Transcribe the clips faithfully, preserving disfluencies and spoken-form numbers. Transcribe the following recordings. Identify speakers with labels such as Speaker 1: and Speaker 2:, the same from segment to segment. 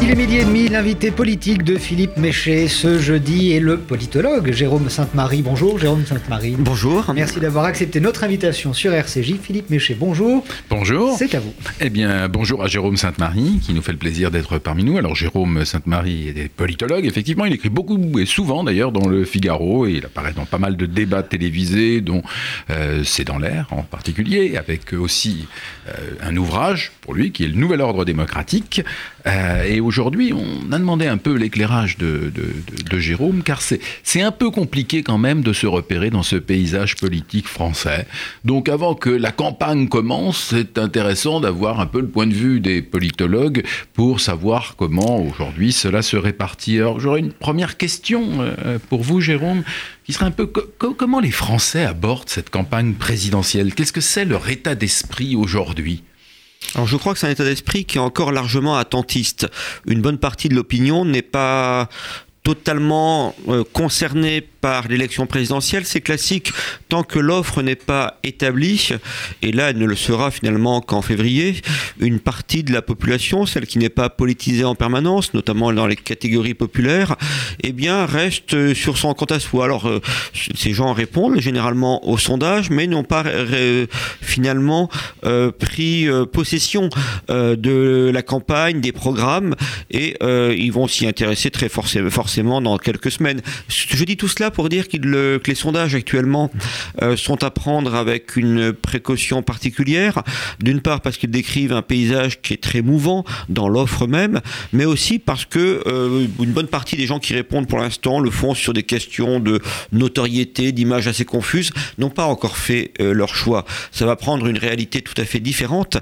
Speaker 1: Il est midi et demi, l'invité politique de Philippe Méchet ce jeudi est le politologue Jérôme Sainte-Marie. Bonjour Jérôme Sainte-Marie.
Speaker 2: Bonjour.
Speaker 1: Merci d'avoir accepté notre invitation sur R C J. Philippe Méchet, bonjour.
Speaker 3: Bonjour.
Speaker 1: C'est à vous.
Speaker 3: Eh bien, bonjour à Jérôme Sainte-Marie, qui nous fait le plaisir d'être parmi nous. Alors, Jérôme Sainte-Marie est politologue. Effectivement, il écrit beaucoup et souvent, d'ailleurs, dans le Figaro. Et il apparaît dans pas mal de débats télévisés, dont euh, C'est dans l'air, en particulier, avec aussi euh, un ouvrage, pour lui, qui est le Nouvel Ordre démocratique. Euh, et aujourd'hui, on a demandé un peu l'éclairage de, de, de, de Jérôme, car c'est, c'est un peu compliqué quand même de se repérer dans ce paysage politique français. Donc avant que la campagne commence, c'est intéressant d'avoir un peu le point de vue des politologues pour savoir comment aujourd'hui cela se répartit. Alors j'aurais une première question euh, pour vous, Jérôme, qui serait un peu co- co- comment les Français abordent cette campagne présidentielle ? Qu'est-ce que c'est leur état d'esprit aujourd'hui ?
Speaker 2: Alors je crois que c'est un état d'esprit qui est encore largement attentiste. Une bonne partie de l'opinion n'est pas totalement euh, concernée par l'élection présidentielle, c'est classique. Tant que l'offre n'est pas établie, et là elle ne le sera finalement qu'en février, une partie de la population, celle qui n'est pas politisée en permanence, notamment dans les catégories populaires, eh bien reste sur son compte à soi. Alors euh, ces gens répondent généralement au sondage, mais n'ont pas euh, finalement euh, pris euh, possession euh, de la campagne, des programmes, et euh, ils vont s'y intéresser très forcément, forcément dans quelques semaines. Je dis tout cela pour dire qu'il, le, que les sondages actuellement euh, sont à prendre avec une précaution particulière, d'une part parce qu'ils décrivent un paysage qui est très mouvant dans l'offre même, mais aussi parce que euh, une bonne partie des gens qui répondent pour l'instant le font sur des questions de notoriété, d'images assez confuses, n'ont pas encore fait euh, leur choix. Ça va prendre une réalité tout à fait différente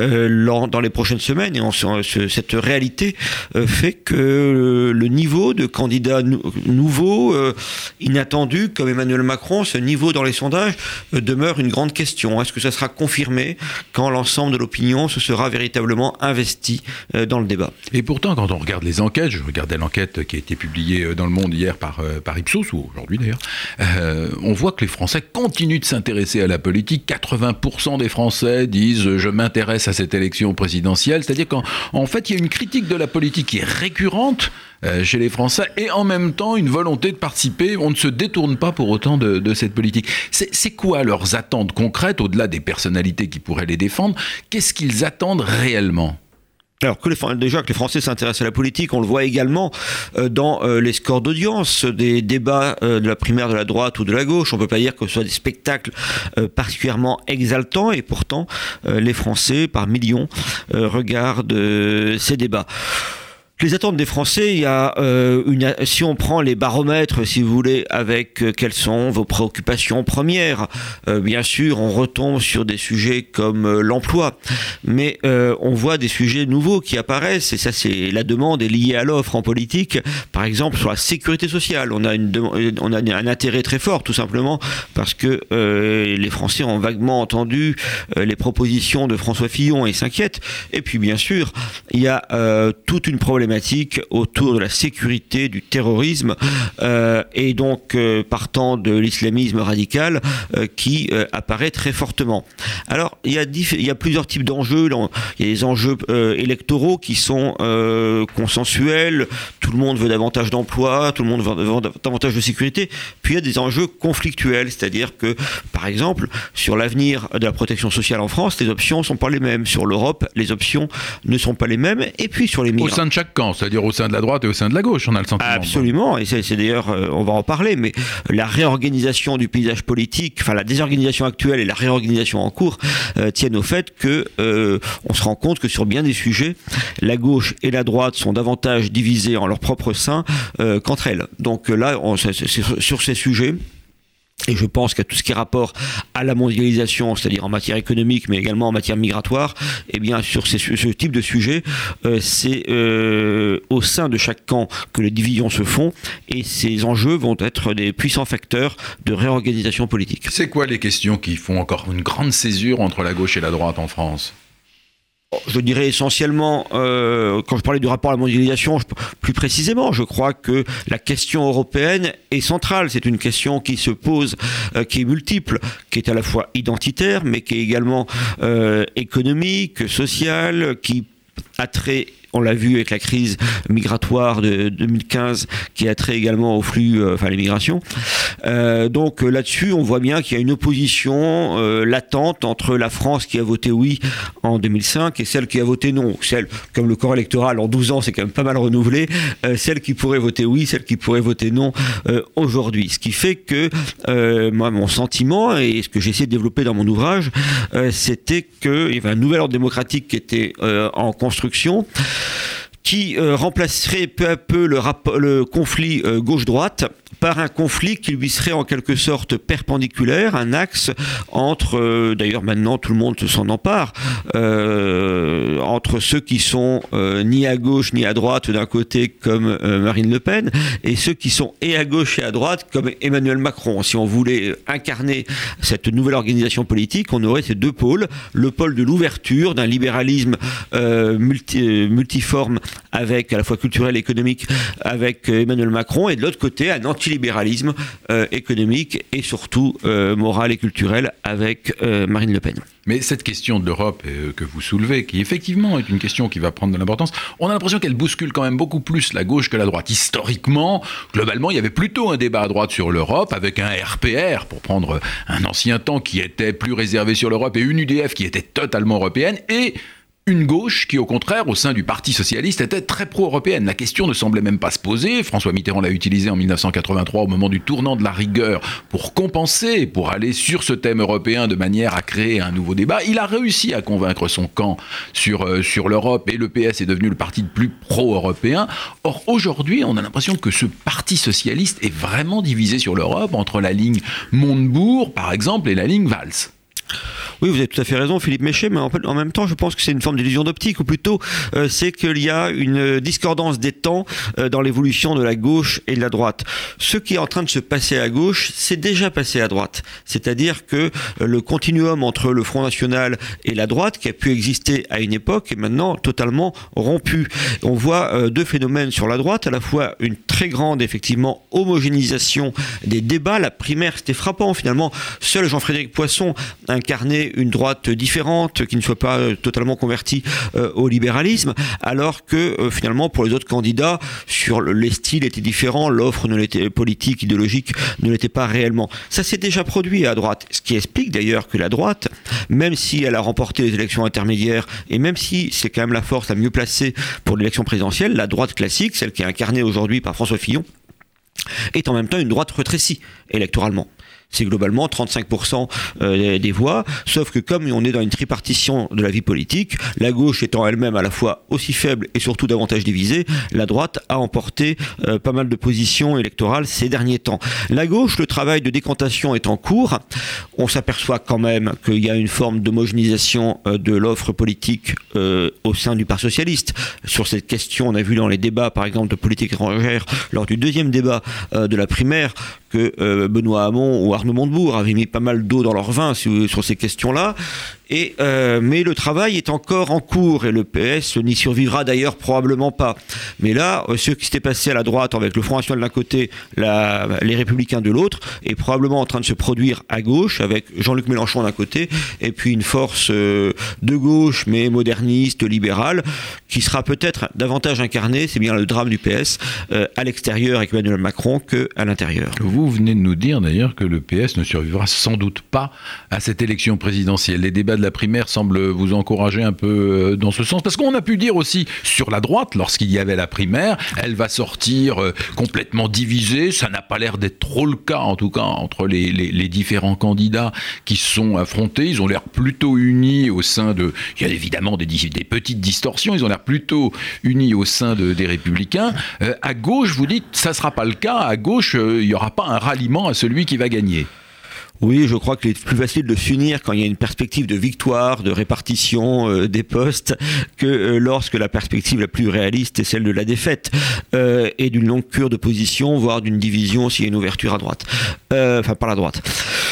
Speaker 2: euh, dans les prochaines semaines, et on, ce, cette réalité euh, fait que euh, le niveau de candidats nou- nouveaux euh, inattendu, comme Emmanuel Macron, ce niveau dans les sondages euh, demeure une grande question. Est-ce que ça sera confirmé quand l'ensemble de l'opinion se sera véritablement investi euh, dans le débat ?
Speaker 3: Et pourtant, quand on regarde les enquêtes, je regardais l'enquête qui a été publiée dans Le Monde hier par, euh, par Ipsos, ou aujourd'hui d'ailleurs, euh, on voit que les Français continuent de s'intéresser à la politique. quatre-vingts pour cent des Français disent « je m'intéresse à cette élection présidentielle », c'est-à-dire qu'en en fait, il y a une critique de la politique qui est récurrente euh, chez les Français, et en même temps une volonté de participer. On ne se détourne pas pour autant de, de cette politique. C'est, c'est quoi leurs attentes concrètes, au-delà des personnalités qui pourraient les défendre ? Qu'est-ce qu'ils attendent réellement ?
Speaker 2: Alors que les, déjà que les Français s'intéressent à la politique, on le voit également euh, dans euh, les scores d'audience des débats euh, de la primaire de la droite ou de la gauche. On peut pas dire que ce soit des spectacles euh, particulièrement exaltants, et pourtant euh, les Français par millions euh, regardent euh, ces débats. Les attentes des Français, il y a euh, une, si on prend les baromètres, si vous voulez, avec euh, quelles sont vos préoccupations premières, euh, bien sûr, on retombe sur des sujets comme euh, l'emploi, mais euh, on voit des sujets nouveaux qui apparaissent, et ça, c'est la demande est liée à l'offre en politique. Par exemple, sur la sécurité sociale, on a une on a un intérêt très fort, tout simplement parce que euh, les Français ont vaguement entendu euh, les propositions de François Fillon et s'inquiètent. Et puis, bien sûr, il y a euh, toute une problématique autour de la sécurité, du terrorisme, euh, et donc euh, partant de l'islamisme radical euh, qui euh, apparaît très fortement. Alors il y a, diff- il y a plusieurs types d'enjeux. Il y a des enjeux euh, électoraux qui sont euh, consensuels. Tout le monde veut davantage d'emploi, tout le monde veut davantage de sécurité. Puis il y a des enjeux conflictuels, c'est-à-dire que, par exemple, sur l'avenir de la protection sociale en France, les options ne sont pas les mêmes. Sur l'Europe, les options ne sont pas les mêmes. Et puis sur les migrants.
Speaker 3: Au sein de chaque camp, c'est-à-dire au sein de la droite et au sein de la gauche, on a le sentiment.
Speaker 2: Absolument, et c'est, c'est d'ailleurs, euh, on va en parler, mais la réorganisation du paysage politique, enfin la désorganisation actuelle et la réorganisation en cours euh, tiennent au fait que euh, on se rend compte que sur bien des sujets, la gauche et la droite sont davantage divisées en leur propre sein euh, qu'entre elles. Donc là, on, c'est, c'est sur ces sujets. Et je pense qu'à tout ce qui est rapport à la mondialisation, c'est-à-dire en matière économique, mais également en matière migratoire, eh bien sur ces, ce type de sujet, euh, c'est euh, au sein de chaque camp que les divisions se font, et ces enjeux vont être des puissants facteurs de réorganisation politique.
Speaker 3: C'est quoi les questions qui font encore une grande césure entre la gauche et la droite en France ?
Speaker 2: Je dirais essentiellement, euh, quand je parlais du rapport à la mondialisation, je, plus précisément, je crois que la question européenne est centrale. C'est une question qui se pose, euh, qui est multiple, qui est à la fois identitaire, mais qui est également euh, économique, sociale, qui a trait on l'a vu avec la crise migratoire de deux mille quinze qui a trait également au flux, euh, enfin les migrations. Euh, donc euh, là-dessus, on voit bien qu'il y a une opposition euh, latente entre la France qui a voté oui en deux mille cinq et celle qui a voté non. Celle, comme le corps électoral en douze ans, c'est quand même pas mal renouvelé, euh, celle qui pourrait voter oui, celle qui pourrait voter non euh, aujourd'hui. Ce qui fait que euh, moi, mon sentiment, et ce que j'ai essayé de développer dans mon ouvrage, euh, c'était qu'il y avait un nouvel ordre démocratique qui était euh, en construction, qui euh, remplacerait peu à peu le, rap- le conflit euh, gauche-droite par un conflit qui lui serait en quelque sorte perpendiculaire, un axe entre, euh, d'ailleurs maintenant tout le monde s'en empare, euh, entre ceux qui sont euh, ni à gauche ni à droite d'un côté comme euh, Marine Le Pen, et ceux qui sont et à gauche et à droite comme Emmanuel Macron. Si on voulait incarner cette nouvelle organisation politique, on aurait ces deux pôles, le pôle de l'ouverture, d'un libéralisme euh, multi, multiforme avec à la fois culturel et économique avec Emmanuel Macron, et de l'autre côté un antilibéralisme euh, économique et surtout euh, moral et culturel avec euh, Marine Le Pen.
Speaker 3: Mais cette question de l'Europe euh, que vous soulevez, qui effectivement est une question qui va prendre de l'importance, on a l'impression qu'elle bouscule quand même beaucoup plus la gauche que la droite. Historiquement, globalement, il y avait plutôt un débat à droite sur l'Europe, avec un R P R, pour prendre un ancien temps, qui était plus réservé sur l'Europe, et une U D F qui était totalement européenne, et une gauche qui, au contraire, au sein du Parti socialiste, était très pro-européenne. La question ne semblait même pas se poser. François Mitterrand l'a utilisée en dix-neuf cent quatre-vingt-trois au moment du tournant de la rigueur pour compenser, pour aller sur ce thème européen de manière à créer un nouveau débat. Il a réussi à convaincre son camp sur, euh, sur l'Europe, et le P S est devenu le parti le plus pro-européen. Or, aujourd'hui, on a l'impression que ce Parti socialiste est vraiment divisé sur l'Europe, entre la ligne Montebourg, par exemple, et la ligne Valls.
Speaker 2: Oui, vous avez tout à fait raison, Philippe Méchet, mais en, en même temps, je pense que c'est une forme d'illusion d'optique, ou plutôt, euh, c'est qu'il y a une discordance des temps euh, dans l'évolution de la gauche et de la droite. Ce qui est en train de se passer à gauche, c'est déjà passé à droite. C'est-à-dire que euh, le continuum entre le Front National et la droite, qui a pu exister à une époque, est maintenant totalement rompu. On voit euh, deux phénomènes sur la droite, à la fois une très grande, effectivement, homogénéisation des débats. La primaire, c'était frappant, finalement. Seul Jean-Frédéric Poisson incarnait une droite différente, qui ne soit pas euh, totalement convertie euh, au libéralisme, alors que euh, finalement pour les autres candidats, sur le, les styles étaient différents, l'offre ne l'était, politique, idéologique ne l'était pas réellement. Ça s'est déjà produit à droite, ce qui explique d'ailleurs que la droite, même si elle a remporté les élections intermédiaires, et même si c'est quand même la force la mieux placée pour l'élection présidentielle, la droite classique, celle qui est incarnée aujourd'hui par François Fillon, est en même temps une droite rétrécie électoralement. C'est globalement trente-cinq pour cent des voix, sauf que comme on est dans une tripartition de la vie politique, la gauche étant elle-même à la fois aussi faible et surtout davantage divisée, la droite a emporté euh, pas mal de positions électorales ces derniers temps. La gauche, le travail de décantation est en cours. On s'aperçoit quand même qu'il y a une forme d'homogénéisation euh, de l'offre politique euh, au sein du Parti socialiste. Sur cette question, on a vu dans les débats, par exemple, de politique étrangère, lors du deuxième débat euh, de la primaire, que euh, Benoît Hamon ou Arnaud Montebourg avaient mis pas mal d'eau dans leur vin sur, sur ces questions-là. Et, euh, mais le travail est encore en cours et le P S n'y survivra d'ailleurs probablement pas. Mais là, ce qui s'était passé à la droite avec le Front National d'un côté, la, les Républicains de l'autre, est probablement en train de se produire à gauche avec Jean-Luc Mélenchon d'un côté et puis une force euh, de gauche mais moderniste, libérale, qui sera peut-être davantage incarnée, c'est bien le drame du P S, euh, à l'extérieur avec Emmanuel Macron qu'à l'intérieur.
Speaker 3: Vous venez de nous dire d'ailleurs que le P S ne survivra sans doute pas à cette élection présidentielle. Les débats de la primaire semble vous encourager un peu dans ce sens, parce qu'on a pu dire aussi sur la droite, lorsqu'il y avait la primaire, elle va sortir complètement divisée. Ça n'a pas l'air d'être trop le cas, en tout cas, entre les, les, les différents candidats qui se sont affrontés. Ils ont l'air plutôt unis au sein de... Il y a évidemment des, des petites distorsions, ils ont l'air plutôt unis au sein de, des Républicains. Euh, à gauche, vous dites, ça ne sera pas le cas. À gauche, euh, il n'y aura pas un ralliement à celui qui va gagner.
Speaker 2: Oui, je crois qu'il est plus facile de s'unir quand il y a une perspective de victoire, de répartition euh, des postes, que euh, lorsque la perspective la plus réaliste est celle de la défaite euh, et d'une longue cure de position, voire d'une division s'il y a une ouverture à droite. Euh, enfin, par la droite.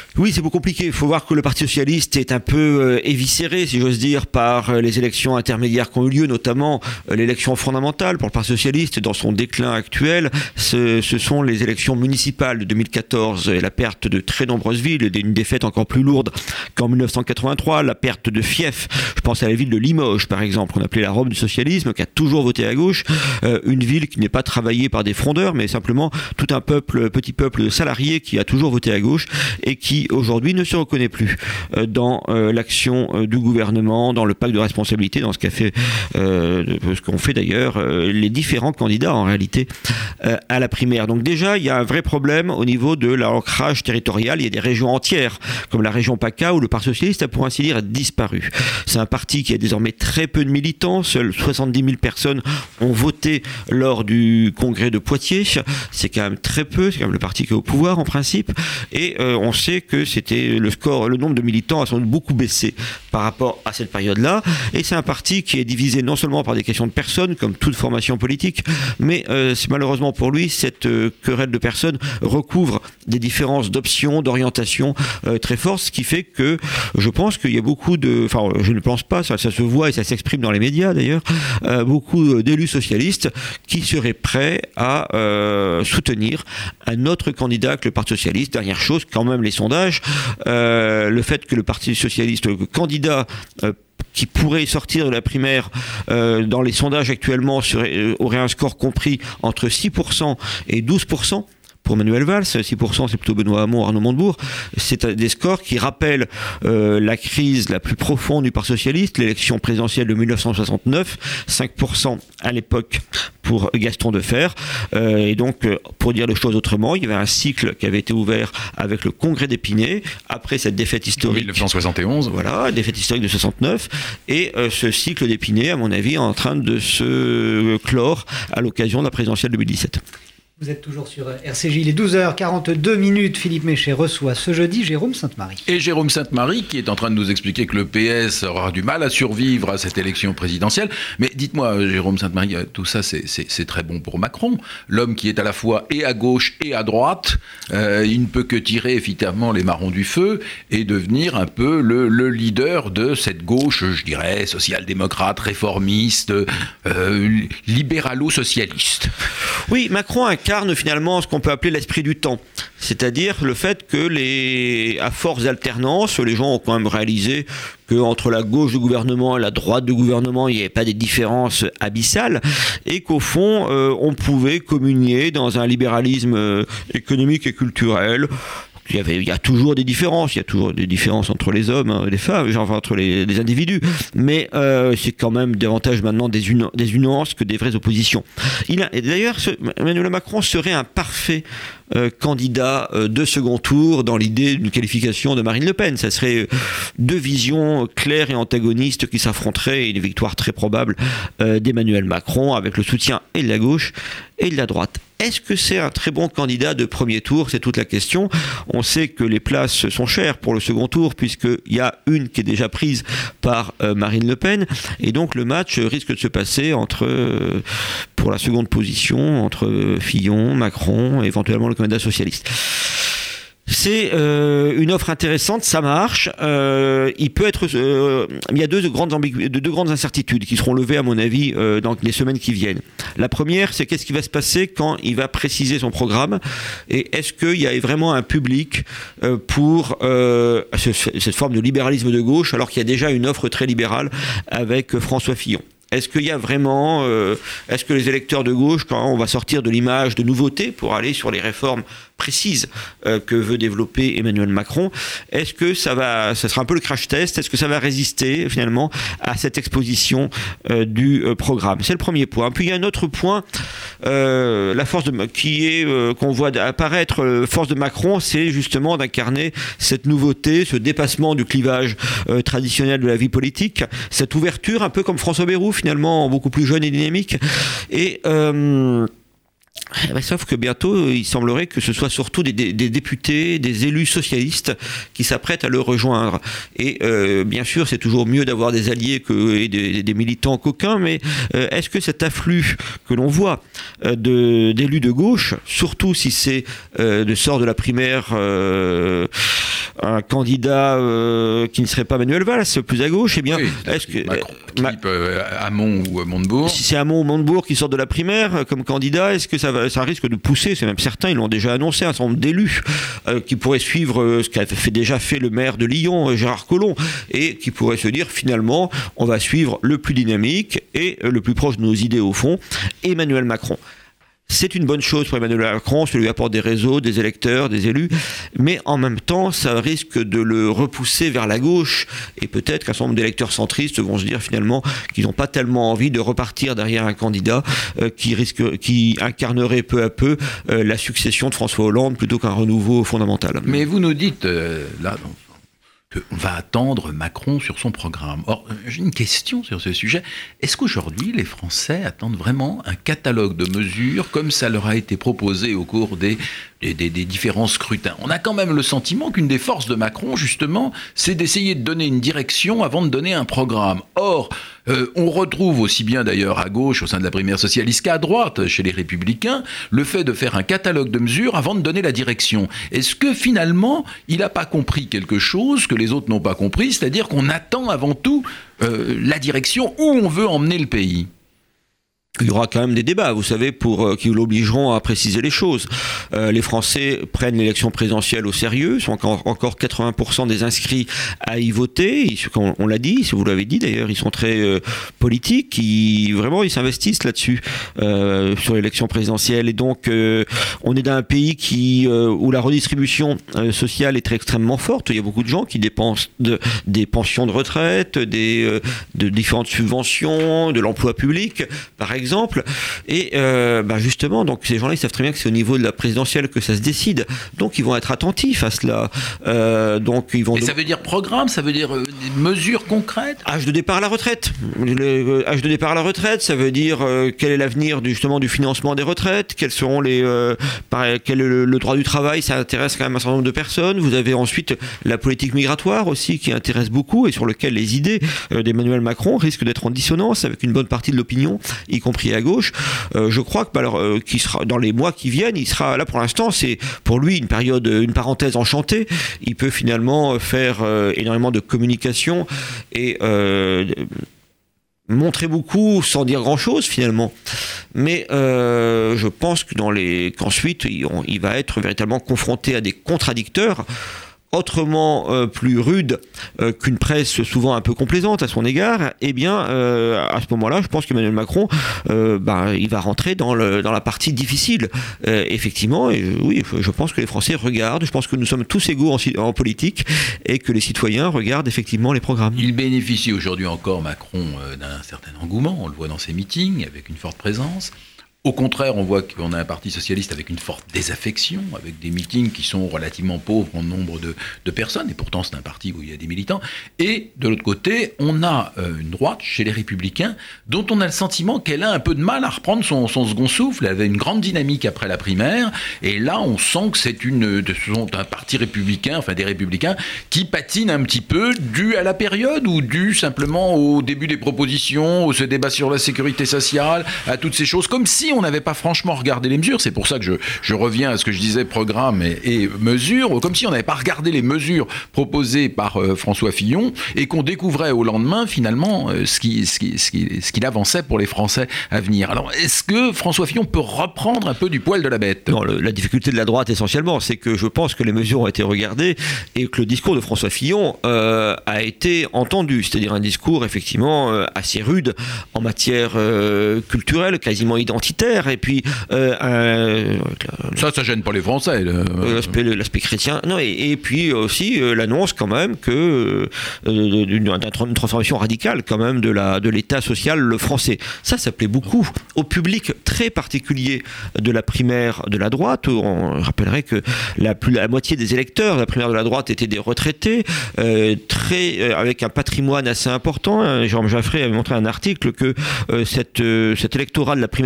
Speaker 2: Oui, c'est beaucoup compliqué. Il faut voir que le Parti socialiste est un peu euh, éviscéré, si j'ose dire, par euh, les élections intermédiaires qui ont eu lieu, notamment euh, l'élection fondamentale pour le Parti socialiste dans son déclin actuel. Ce, ce sont les élections municipales de deux mille quatorze et la perte de très nombreuses villes, une défaite encore plus lourde qu'en mille neuf cent quatre-vingt-trois, la perte de fiefs. Je pense à la ville de Limoges, par exemple, qu'on appelait la Rome du socialisme, qui a toujours voté à gauche, euh, une ville qui n'est pas travaillée par des frondeurs, mais simplement tout un peuple, petit peuple de salariés qui a toujours voté à gauche et qui aujourd'hui ne se reconnaît plus euh, dans euh, l'action euh, du gouvernement, dans le pacte de responsabilité, dans ce qu'a fait, euh, ce qu'ont fait d'ailleurs euh, les différents candidats en réalité euh, à la primaire. Donc déjà, il y a un vrai problème au niveau de l'ancrage territorial. Il y a des régions entières, comme la région PACA, où le Parti socialiste a pour ainsi dire disparu. C'est un parti qui a désormais très peu de militants. Seules soixante-dix mille personnes ont voté lors du congrès de Poitiers. C'est quand même très peu. C'est quand même le parti qui est au pouvoir en principe. Et euh, on sait que c'était le score, le nombre de militants a sans doute beaucoup baissé par rapport à cette période-là. Et c'est un parti qui est divisé non seulement par des questions de personnes, comme toute formation politique, mais euh, c'est malheureusement pour lui, cette euh, querelle de personnes recouvre des différences d'options, d'orientation euh, très fortes, ce qui fait que je pense qu'il y a beaucoup de... Enfin, je ne pense pas, ça, ça se voit et ça s'exprime dans les médias d'ailleurs, euh, beaucoup d'élus socialistes qui seraient prêts à euh, soutenir un autre candidat que le Parti socialiste. Dernière chose, quand même les sondages, euh, le fait que le Parti socialiste, le candidat euh, qui pourrait sortir de la primaire euh, dans les sondages actuellement serait, euh, aurait un score compris entre six pour cent et douze pour cent. Pour Manuel Valls, six pour cent c'est plutôt Benoît Hamon, Arnaud Montebourg. C'est des scores qui rappellent euh, la crise la plus profonde du Parti socialiste, l'élection présidentielle de mille neuf cent soixante-neuf, cinq pour cent à l'époque pour Gaston Defferre. Euh, et donc, euh, pour dire les choses autrement, il y avait un cycle qui avait été ouvert avec le congrès d'Épinay, après cette défaite historique.
Speaker 3: mille neuf cent soixante et onze.
Speaker 2: Voilà, défaite historique de soixante-neuf. Et euh, ce cycle d'Épinay, à mon avis, est en train de se clore à l'occasion de la présidentielle deux mille dix-sept.
Speaker 1: Vous êtes toujours sur R C J, il est douze heures quarante-deux minutes. Philippe Méchet reçoit ce jeudi Jérôme Sainte-Marie.
Speaker 3: Et Jérôme Sainte-Marie qui est en train de nous expliquer que le P S aura du mal à survivre à cette élection présidentielle. Mais dites-moi, Jérôme Sainte-Marie, tout ça c'est, c'est, c'est très bon pour Macron. L'homme qui est à la fois et à gauche et à droite, euh, il ne peut que tirer effectivement les marrons du feu et devenir un peu le, le leader de cette gauche, je dirais, social-démocrate, réformiste, euh, libéralo-socialiste.
Speaker 2: Oui, Macron a incarne finalement ce qu'on peut appeler l'esprit du temps. C'est-à-dire le fait que, les, à force d'alternance, les gens ont quand même réalisé qu'entre la gauche du gouvernement et la droite du gouvernement, il n'y avait pas des différences abyssales, et qu'au fond, euh, on pouvait communier dans un libéralisme euh, économique et culturel. Il y, avait, il y a toujours des différences, il y a toujours des différences entre les hommes et les femmes, enfin entre les, les individus, mais euh, c'est quand même davantage maintenant des, uni- des nuances que des vraies oppositions. Il a, et d'ailleurs, ce, Emmanuel Macron serait un parfait euh, candidat euh, de second tour dans l'idée d'une qualification de Marine Le Pen. Ça serait deux visions claires et antagonistes qui s'affronteraient, et une victoire très probable euh, d'Emmanuel Macron avec le soutien et de la gauche et de la droite. Est-ce que c'est un très bon candidat de premier tour ? C'est toute la question. On sait que les places sont chères pour le second tour, puisqu'il y a une qui est déjà prise par euh, Marine Le Pen, et donc le match risque de se passer entre, euh, pour la seconde position, entre Fillon, Macron, et éventuellement le candidat socialiste. C'est euh, une offre intéressante, ça marche. Euh, il peut être, euh, il y a deux grandes ambigu- deux grandes incertitudes qui seront levées à mon avis euh, dans les semaines qui viennent. La première, c'est qu'est-ce qui va se passer quand il va préciser son programme, et est-ce qu'il y a vraiment un public euh, pour euh, ce, cette forme de libéralisme de gauche, alors qu'il y a déjà une offre très libérale avec François Fillon. Est-ce qu'il y a vraiment, euh, est-ce que les électeurs de gauche, quand on va sortir de l'image de nouveauté pour aller sur les réformes précises euh, que veut développer Emmanuel Macron, est-ce que ça va, ça sera un peu le crash test, est-ce que ça va résister finalement à cette exposition euh, du euh, programme ? C'est le premier point. Puis il y a un autre point, euh, la force de, qui est euh, qu'on voit apparaître, euh, force de Macron, c'est justement d'incarner cette nouveauté, ce dépassement du clivage euh, traditionnel de la vie politique, cette ouverture un peu comme François Bayrou finalement, beaucoup plus jeune et dynamique. Et euh, Eh bien, sauf que bientôt, il semblerait que ce soit surtout des, des, des députés, des élus socialistes qui s'apprêtent à le rejoindre. Et euh, bien sûr, c'est toujours mieux d'avoir des alliés que, et des, des militants qu'aucun, mais euh, est-ce que cet afflux que l'on voit euh, de, d'élus de gauche, surtout si c'est euh, de sort de la primaire euh, un candidat euh, qui ne serait pas Manuel Valls, plus à gauche, eh bien,
Speaker 3: oui,
Speaker 2: est-ce que
Speaker 3: Macron,
Speaker 2: Ma-
Speaker 3: type euh, Hamon ou Montebourg.
Speaker 2: Si c'est Hamon ou Montebourg qui sortent de la primaire euh, comme candidat, est-ce que ça, va, ça risque de pousser, c'est même certain, ils l'ont déjà annoncé, un certain nombre d'élus euh, qui pourraient suivre euh, ce qu'a fait, déjà fait le maire de Lyon, euh, Gérard Collomb, et qui pourraient se dire finalement, on va suivre le plus dynamique et euh, le plus proche de nos idées au fond, Emmanuel Macron. C'est une bonne chose pour Emmanuel Macron, ça lui apporte des réseaux, des électeurs, des élus, mais en même temps, ça risque de le repousser vers la gauche, et peut-être qu'un certain nombre d'électeurs centristes vont se dire finalement qu'ils n'ont pas tellement envie de repartir derrière un candidat euh, qui, risque, qui incarnerait peu à peu euh, la succession de François Hollande plutôt qu'un renouveau fondamental.
Speaker 3: Mais vous nous dites, euh, là, donc, qu'on va attendre Macron sur son programme. Or, j'ai une question sur ce sujet. Est-ce qu'aujourd'hui, les Français attendent vraiment un catalogue de mesures comme ça leur a été proposé au cours des, des, des, des différents scrutins ? On a quand même le sentiment qu'une des forces de Macron, justement, c'est d'essayer de donner une direction avant de donner un programme. Or, euh, on retrouve aussi bien d'ailleurs à gauche, au sein de la primaire socialiste, qu'à droite, chez les Républicains, le fait de faire un catalogue de mesures avant de donner la direction. Est-ce que finalement, il n'a pas compris quelque chose que les autres n'ont pas compris, c'est-à-dire qu'on attend avant tout euh, la direction où on veut emmener le pays ?
Speaker 2: Il y aura quand même des débats, vous savez, pour euh, qui l'obligeront à préciser les choses. Euh, les Français prennent l'élection présidentielle au sérieux, ils sont encore, encore quatre-vingts pour cent des inscrits à y voter. Ils, on, on l'a dit, si vous l'avez dit d'ailleurs, ils sont très euh, politiques, ils, vraiment ils s'investissent là-dessus, euh, sur l'élection présidentielle. Et donc, euh, on est dans un pays qui, euh, où la redistribution euh, sociale est très extrêmement forte. Il y a beaucoup de gens qui dépensent de, des pensions de retraite, des, euh, de différentes subventions, de l'emploi public, par exemple. exemple. Et euh, bah justement, donc ces gens-là, ils savent très bien que c'est au niveau de la présidentielle que ça se décide. Donc ils vont être attentifs à cela. Euh, donc ils vont.
Speaker 3: Et ça veut dire programme, ça veut dire euh, des mesures concrètes.
Speaker 2: Âge de départ à la retraite. Le, euh, âge de départ à la retraite, ça veut dire euh, quel est l'avenir du, justement du financement des retraites, quels seront les, euh, par, quel est le, le droit du travail, ça intéresse quand même un certain nombre de personnes. Vous avez ensuite la politique migratoire aussi qui intéresse beaucoup et sur lequel les idées euh, d'Emmanuel Macron risquent d'être en dissonance avec une bonne partie de l'opinion, y compris à gauche. Euh, je crois que bah, alors, euh, qu'il sera, dans les mois qui viennent, il sera là pour l'instant, c'est pour lui une période, une parenthèse enchantée. Il peut finalement faire euh, énormément de communication et euh, montrer beaucoup sans dire grand-chose finalement. Mais euh, je pense que dans les, qu'ensuite il, on, il va être véritablement confronté à des contradicteurs autrement euh, plus rude euh, qu'une presse souvent un peu complaisante à son égard, eh bien, euh, à ce moment-là, je pense qu'Emmanuel Macron, euh, bah, il va rentrer dans, le, dans la partie difficile. Euh, effectivement, et je, oui, je pense que les Français regardent, je pense que nous sommes tous égaux en, en politique, et que les citoyens regardent effectivement les programmes.
Speaker 3: Il bénéficie aujourd'hui encore, Macron, euh, d'un certain engouement, on le voit dans ses meetings, avec une forte présence. Au contraire, on voit qu'on a un parti socialiste avec une forte désaffection, avec des meetings qui sont relativement pauvres en nombre de, de personnes, et pourtant c'est un parti où il y a des militants. Et de l'autre côté, on a euh, une droite, chez les Républicains, dont on a le sentiment qu'elle a un peu de mal à reprendre son, son second souffle. Elle avait une grande dynamique après la primaire, et là on sent que c'est une, de, un parti républicain, enfin des Républicains, qui patine un petit peu, dû à la période, ou dû simplement au début des propositions, au ce débat sur la sécurité sociale, à toutes ces choses, comme si on n'avait pas franchement regardé les mesures. C'est pour ça que je, je reviens à ce que je disais, programme et, et mesures, comme si on n'avait pas regardé les mesures proposées par euh, François Fillon et qu'on découvrait au lendemain finalement euh, ce, qui, ce, qui, ce, qui, ce qu'il avançait pour les Français à venir. Alors est-ce que François Fillon peut reprendre un peu du poil de la bête ?
Speaker 2: Non, le, la difficulté de la droite essentiellement, c'est que je pense que les mesures ont été regardées et que le discours de François Fillon euh, a été entendu, c'est-à-dire un discours effectivement euh, assez rude en matière euh, culturelle, quasiment identitaire. Et puis euh, euh,
Speaker 3: ça, ça gêne pas les Français. Le...
Speaker 2: L'aspect, l'aspect chrétien. Non, et, et puis aussi euh, l'annonce quand même que euh, d'une, d'une transformation radicale quand même de la de l'État social le français. Ça, ça plaît beaucoup au public très particulier de la primaire de la droite. On rappellerait que la plus la moitié des électeurs de la primaire de la droite étaient des retraités, euh, très euh, avec un patrimoine assez important. Jérôme Jaffray avait montré un article que euh, cette euh, cet électorat de la primaire de la droite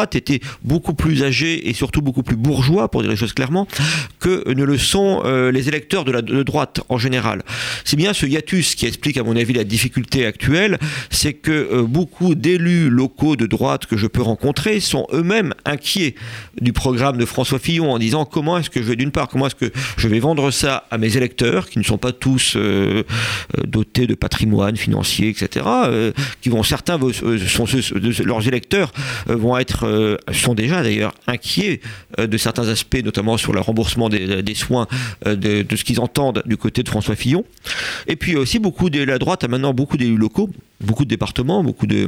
Speaker 2: droite étaient beaucoup plus âgés et surtout beaucoup plus bourgeois, pour dire les choses clairement, que ne le sont euh, les électeurs de la de droite en général. C'est bien ce hiatus qui explique, à mon avis, la difficulté actuelle, c'est que euh, beaucoup d'élus locaux de droite que je peux rencontrer sont eux-mêmes inquiets du programme de François Fillon, en disant comment est-ce que je vais, d'une part, comment est-ce que je vais vendre ça à mes électeurs, qui ne sont pas tous euh, dotés de patrimoine financier, et cetera, euh, qui vont, certains euh, sont, de leurs électeurs euh, vont être, euh, sont déjà d'ailleurs inquiets euh, de certains aspects, notamment sur le remboursement des, des soins, euh, de, de ce qu'ils entendent du côté de François Fillon. Et puis aussi, beaucoup de la droite a maintenant beaucoup d'élus locaux, beaucoup de départements, beaucoup de...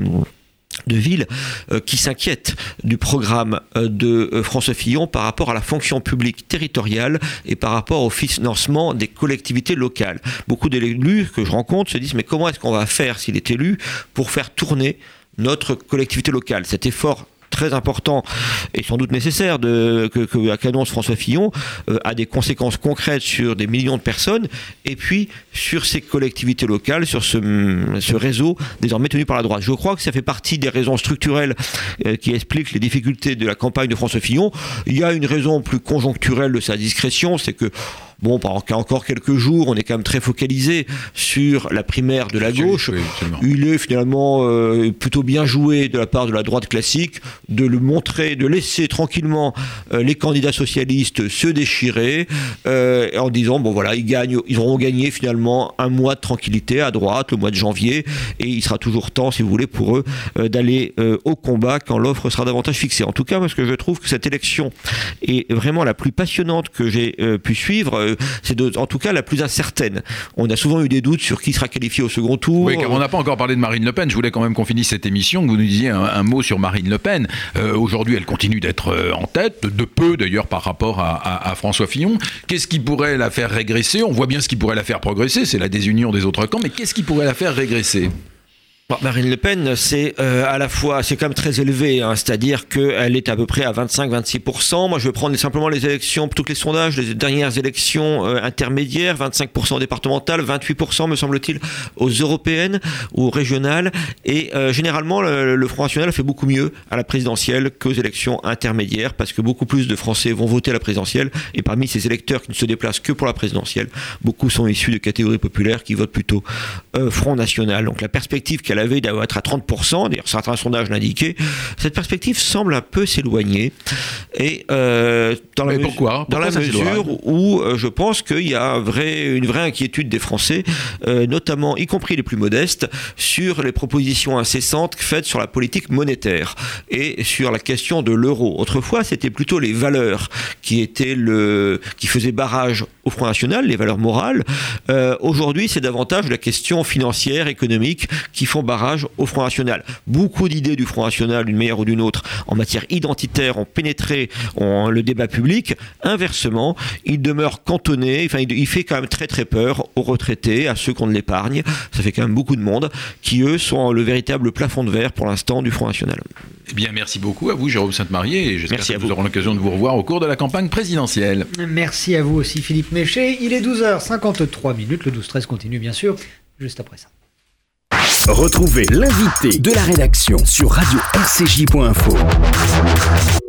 Speaker 2: de villes euh, qui s'inquiètent du programme euh, de euh, François Fillon par rapport à la fonction publique territoriale et par rapport au financement des collectivités locales. Beaucoup d'élus que je rencontre se disent mais comment est-ce qu'on va faire s'il est élu pour faire tourner notre collectivité locale ? Cet effort très important et sans doute nécessaire de, que, que, qu'annonce François Fillon euh, a des conséquences concrètes sur des millions de personnes et puis sur ces collectivités locales, sur ce, ce réseau désormais tenu par la droite. Je crois que ça fait partie des raisons structurelles euh, qui expliquent les difficultés de la campagne de François Fillon. Il y a une raison plus conjoncturelle de sa discrétion, c'est que bon, pendant encore quelques jours, on est quand même très focalisé sur la primaire de la gauche. Oui, il est finalement euh, plutôt bien joué de la part de la droite classique de le montrer, de laisser tranquillement euh, les candidats socialistes se déchirer euh, en disant, bon voilà, ils gagnent, ils auront gagné finalement un mois de tranquillité à droite, le mois de janvier, et il sera toujours temps, si vous voulez, pour eux euh, d'aller euh, au combat quand l'offre sera davantage fixée. En tout cas, parce que je trouve que cette élection est vraiment la plus passionnante que j'ai euh, pu suivre. C'est de, en tout cas la plus incertaine. On a souvent eu des doutes sur qui sera qualifié au second tour.
Speaker 3: Oui, car on n'a pas encore parlé de Marine Le Pen. Je voulais quand même qu'on finisse cette émission, que vous nous disiez un, un mot sur Marine Le Pen. Euh, aujourd'hui, elle continue d'être euh, en tête, de peu d'ailleurs par rapport à, à, à François Fillon. Qu'est-ce qui pourrait la faire régresser ? On voit bien ce qui pourrait la faire progresser, c'est la désunion des autres camps, mais qu'est-ce qui pourrait la faire régresser ?
Speaker 2: Bon, Marine Le Pen, c'est euh, à la fois, c'est quand même très élevé, hein, c'est-à-dire qu'elle est à peu près à vingt-cinq à vingt-six pour cent. Moi, je vais prendre simplement les élections, toutes les sondages, les dernières élections euh, intermédiaires, vingt-cinq pour cent départementales, vingt-huit pour cent, me semble-t-il, aux européennes ou régionales. Et euh, généralement, le, le Front National fait beaucoup mieux à la présidentielle qu'aux élections intermédiaires, parce que beaucoup plus de Français vont voter à la présidentielle. Et parmi ces électeurs qui ne se déplacent que pour la présidentielle, beaucoup sont issus de catégories populaires qui votent plutôt euh, Front National. Donc la perspective qu'elle avait d'être à trente pour cent, d'ailleurs certains sondages l'indiquaient, cette perspective semble un peu s'éloigner. Et euh, dans la,
Speaker 3: Mais
Speaker 2: mesure,
Speaker 3: pourquoi
Speaker 2: dans
Speaker 3: pourquoi
Speaker 2: la mesure où euh, je pense qu'il y a un vrai, une vraie inquiétude des Français, euh, notamment, y compris les plus modestes, sur les propositions incessantes faites sur la politique monétaire et sur la question de l'euro. Autrefois, c'était plutôt les valeurs qui étaient le, qui faisaient barrage au Front National, les valeurs morales. Euh, aujourd'hui, c'est davantage la question financière, économique, qui font barrage au Front National. Beaucoup d'idées du Front National, d'une manière ou d'une autre, en matière identitaire, ont pénétré ont le débat public. Inversement, il demeure cantonné, enfin, il, il fait quand même très très peur aux retraités, à ceux qu'on ne l'épargne. Ça fait quand même beaucoup de monde, qui eux sont le véritable plafond de verre pour l'instant du Front National.
Speaker 3: Eh bien, merci beaucoup à vous, Jérôme Sainte-Marie, et j'espère merci que nous aurons l'occasion de vous revoir au cours de la campagne présidentielle.
Speaker 1: Merci à vous aussi, Philippe Méchet. Il est douze heures cinquante-trois minutes. Le douze treize continue, bien sûr, juste après ça.
Speaker 4: Retrouvez l'invité de la rédaction sur radio r c j point info.